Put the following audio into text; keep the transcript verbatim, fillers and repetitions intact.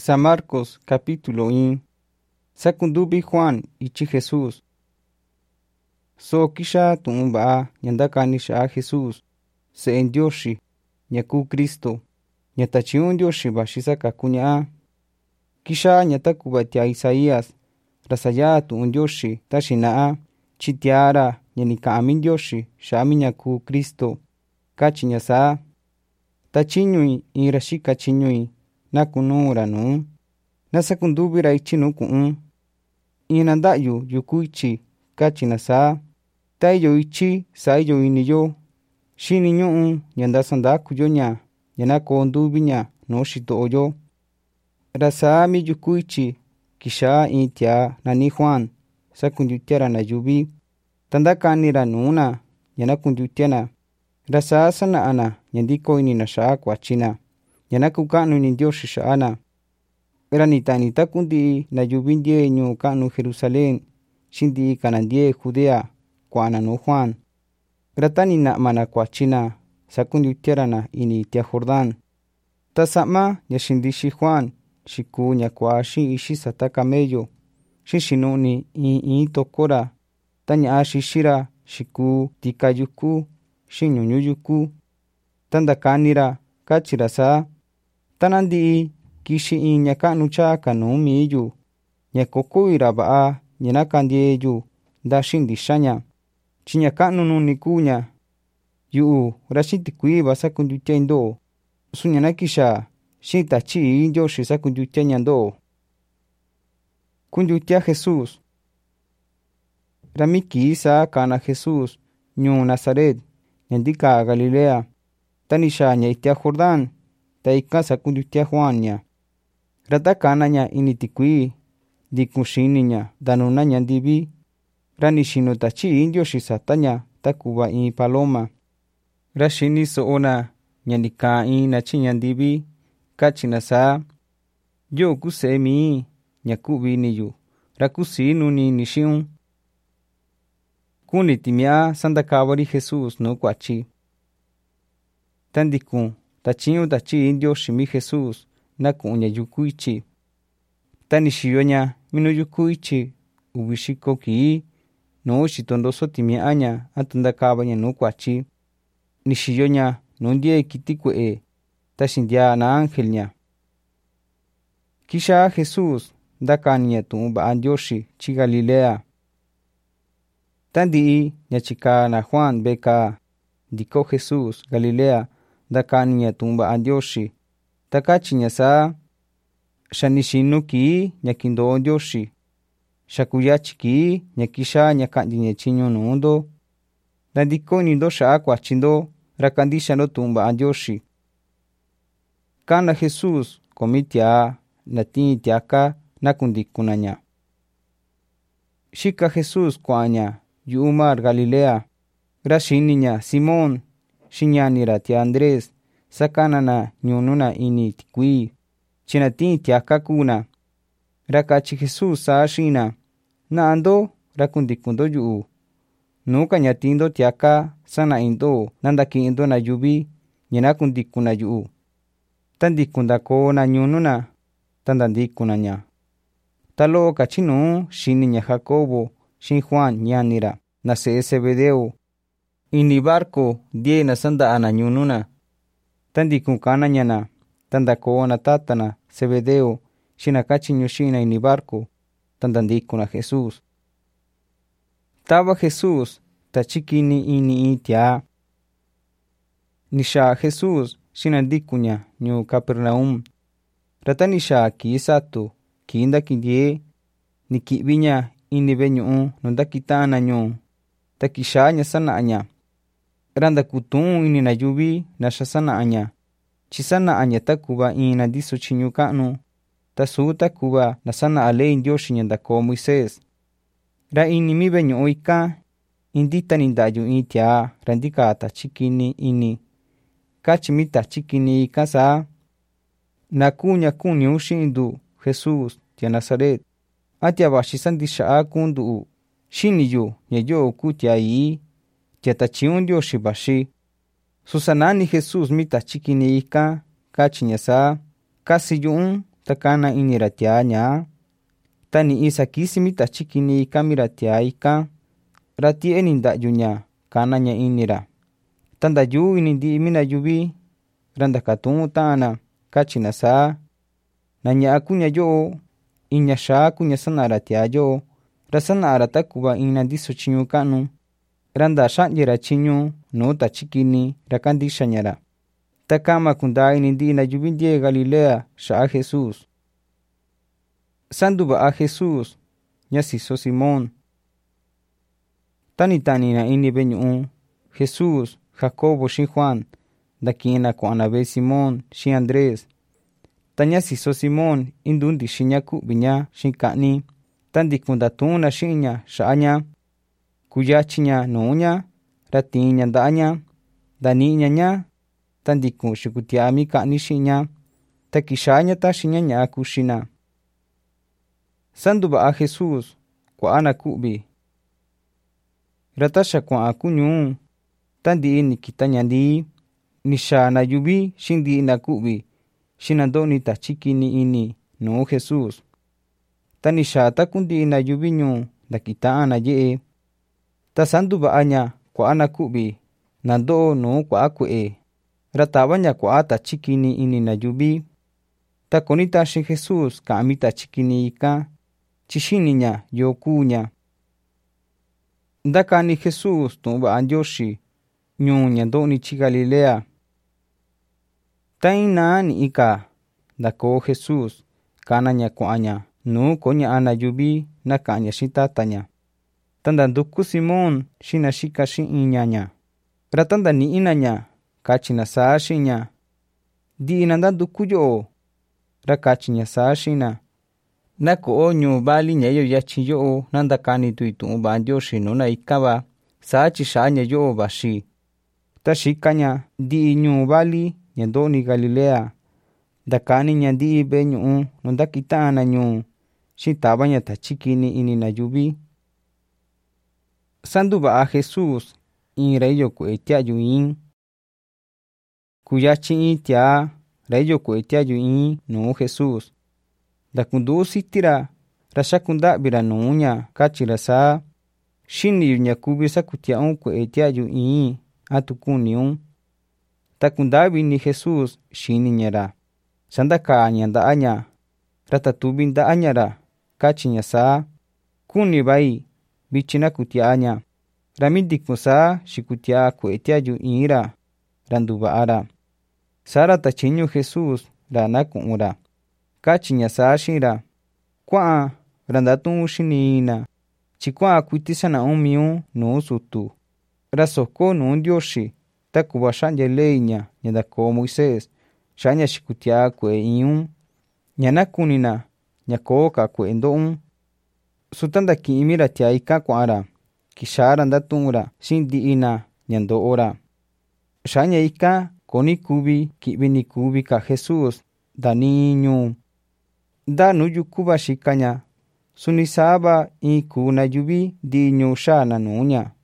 San Marcos capítulo in. Sakundubi Juan ichi Jesús. So kisha tumba nyandakanisha Jesús. Se en Dioshi. Nyaku Kristo. Nyatachiun Dioshi bashisaka kunya. Kisha nyatakubatia Isaías. Rasaya tuun Dioshi tashinaa. Chitiara nyanika amin Dioshi. Shami nyaku Kristo. Kachinyasa. Tachinyui irashika chinyui. Nakunura nu. Nasakundubira ichinu kuun. Inandayu yukuichi. Kachinasa. Taiyo ichi saiyo iniyo. Shini nyuu nyandasanda kuyonya. Yanako ondubinya no shito oyo. Rasami yukuichi. Kisha intia nani Juan. Sakunyutiara na yubi. Tandakanira nuna. Yanakunyutiana. Rasa sana ana. Yandiko ininasha kwa china. Yanakukanu ni Dioshi shaana. Ranita nita kundi na yubindie nyu kanu Jerusalén. Shindi kanandie Judea. Kwa nanu Juan. Ratani na mana kwa china. Sakundi utierana ini tia Jordán. Tasama yashindishi Juan. Shiku nyakwa shi ishi sataka meyo. Shishinuni i i tokora. Tanya ashishira. Shiku tikayuku. Shinyunyuyuku. Tandakanira. Kachirasa. Tanandi kishi in nyakanu chaka no miyu. Nyakoku irabaa. Nyanakandieyu. Da shindi shanya. Chinyakanu no nikunya. Yu rashiti kuiba sakundutiendo. Sunyanakisha. Shita chi indio shisakundutenyando. Kundutia Jesús. Ramiki isa kana Jesús. Nyu Nazaret. Nyandika Galilea. Tanisha nyaitia Jordán. Taika sakundutia Juania. Ratakana nya initikui. Dikushini nya. Danuna nyandibi. Ranishino tachi indio shisatanya. Takuba in paloma. Rashini soona. Nyandika in nachi nyandibi. Kachinasa. Yo kusemi. Nyakubi niyu. Rakusi nuni nishiun. Kunitimia sandakawari Jesús no kwachi. Tandikun. Tachiu tachi indio shimi Jesús. Nakunya yukuichi. Tanishiyonya minu yukuichi. Ubishiko ki. No shitondoso timia anya. Atandakawanya no kwachi. Nishiyonya nundie kitikwe. Tashindia na angelnya. Kisha Jesús. Dakanya tumba andioshi. Chi Galilea. Tandi nyachika na Juan beka. Diko Jesús Galilea. Dakanya tumba andioshi. Takachi nyasa. Shanishinu ki nyakindo andioshi. Shakuyachi ki nyakisha nyakandi nyachinyo nundo. Dandiko nindo shaa kwa chindo. Rakandisha no tumba andioshi. Kana Jesús komitia natini tiaka nakundikunanya. Shika Jesús kwanya yumar Galilea. Grashininya Simón. Shinyanira tia Andrés. Sakanana nyununa ini tikui. Chinatini tiaka kuna. Rakachi Jesús saashina. Na ando rakundikundo yu. Nuka nyatindo tiaka sana indo. Nandaki indo na yubi. Nyanakundikuna yu. Tandikundako na nyununa. Tandandikunanya. Talo kachinu shininya Jacobo. Shin Juan nyanira. Nase Zebedeo. Ini barco die na sanda ana nyununa. Tandikunkana nyana. Tandako na tatana Zebedeo. Shinakachi nyushina ini barco. Tandandikuna Jesús. Taba Jesús. Tachikini ini itia. Nisha Jesús. Shinandikunya nyu Capernaum. Ratanisha ki sato. Kinda kindie. Nikibinya ini benyuu. Nondakitana nyu. Takisha nya sana anya. Randa kutun ini na yubi. Nasha sana anya. Chisana anya takuba ina diso chinyukanu. Tasu takuba nasana ale indio shinyandako Moisés. Ra ini mi benyuu ika. Indita nindayu itia. Randika tachikini ini. Kachimita chikini ikasa. Nakunya kunyu shindu Jesús tia Nazaret. Atia bashisandisha kundu. Shiniyu nyeyo kutia ii. Tia tachiundio shibashi. Susanani Jesús mita chikini ika. Kachinyasa. Kasi yun ta kana ini ra tiaa ñaa. Ta ni'i sakisi mi tachi kini ika mi ra tiaa ika. Ra tie'e ni nda'yu ña kana ña ini ra. Ta ndayuu ini ndi'i mi na yuvi. Ra ndakatu'un ta'an na kachi na saa: na ña'a kuña yo'o, in ña xaa kuña sana'a ra tiaa yo'o. Ra sana'a ra ta kuva in na ndiso chiñu ka'nu. Ra nda xa'nye ra chiñu nuu tachi kini ra kandixa ña ra. Ta kama kundaa ini ndi'i na yuvi ndie'e Galilea xa'a Jesús. Sanduva'a Jesús ña siso Simón. Ta ni ta'ni na ini ve'e ñu'u Jesús, Jacobo xiin Juan ndaki'in na kua'an na ve'e Simón xiin Andrés. Ta ña siso Simón induu ndixi ña ku'vi ña xiin ka'ni. Ta ndikun ndatu'un na xi'in ña xa'a ña. Kuyachi ña nuu ña, ra tiin ña nda'a ña, ndani'i ña ña. Ta ndikun xikutia'a mi ka'ni xi'in ña. Ta kixaa ña taxi ña ña'a kuxi na. Sanduva'a Jesús kua'a na ku'vi. Ra ta xa kua'an kuñuu, ta ndi'i ni kita ña ndii, ni xaa na yuvi xiin ndi'i na ku'vi xiin na ndo'ni tachi kini ini nuu Jesús. Ta ni xaa taku ndi'i na yuvi ñuu ndakita'an na ye'e. Ta sanduva'a ña kua'a na ku'vi na ndo'o nuu kua'a kue'e. Ra tava ña kua'a tachi kini ini na yuvi. Ta koni taxi Jesús ka'an mi tachi kini ika, chi xini ña yoo kuu ña. Ndakani Jesús tu'un va'a Ndioxi ñuu ña ndo'ni chi Galilea. Ta in naa ni'i ka ndakoo Jesús kana ña kua'an ña nuu koña'a na yuvi na ka'an ña xiin tata ña. Ta ndanduku Simón xiin na xika xi'in ña ña. Ra ta ndani'i na ña kachi na saa xi'in ña: ndi'i na ndanduku yo'o. Ra kachi ña saa xi'in na: na ko'o ñuu vali ña iyo yachin yo'o na ndakani tui tu'un va'a Ndioxi nuu na ika va, saa chi xa'a ña yo'o vaxi. Ta xika ña ndi'i ñuu vali ña ndo'ni Galilea. Ndakani ña ndi'i ve'e ñu'u nu ndakita'an na ñuu xiin tava ña tachi kini ini na yuvi. Sanduva'a Jesús in ra iyo kue'e tia'yu iin. Kuyachi in tiaa ra iyo kue'e tia'yu iin nuu Jesús. Ndakundu'u siti ra, ra xaku nda'vi ra nuu ña kachi ra saa: xini yu ña kuvi sakutia'un kue'e tia'yu iin, a tu kuniun. Ta kundavi ini Jesús xini ña ra. Sa ndakaa ña nda'a ña. Ra tatuvi nda'a ña ra, kachi ña saa: kuni vai, vichi na kutia'a ña. Ra mi ndikun saa xikutia'a kue'e tia'yu iin ra, ra nduva'a ra. Saa ra tachiñu Jesús ra na ku'un ra. Kachi ña saa xiin ra: kua'an ra ndatu'un xini na, chi kua'an kuiti sana'un miun nuu sutu. Ra soko nuu Ndioxi ta kuva xa'nye ley ña ña ndakoo Moisés xa'a ña xikutia'a kue'e iinun, ña na kuni na ña koo ka kue'e ndo'un. Su ta ndaki'in mi ra tiaa ika kua'an ra, kixaa ra ndatu'un ra xi'in ndi'i na ña ndo'o ra. Xa'a ña ika koni kuvi ki'vi ni kuvi ka Jesús ndanii ñuu. Nda nuu yuku va xika ña, suni saa va in kuu na yuvi ndi'i ñuu xaa na nuu ña.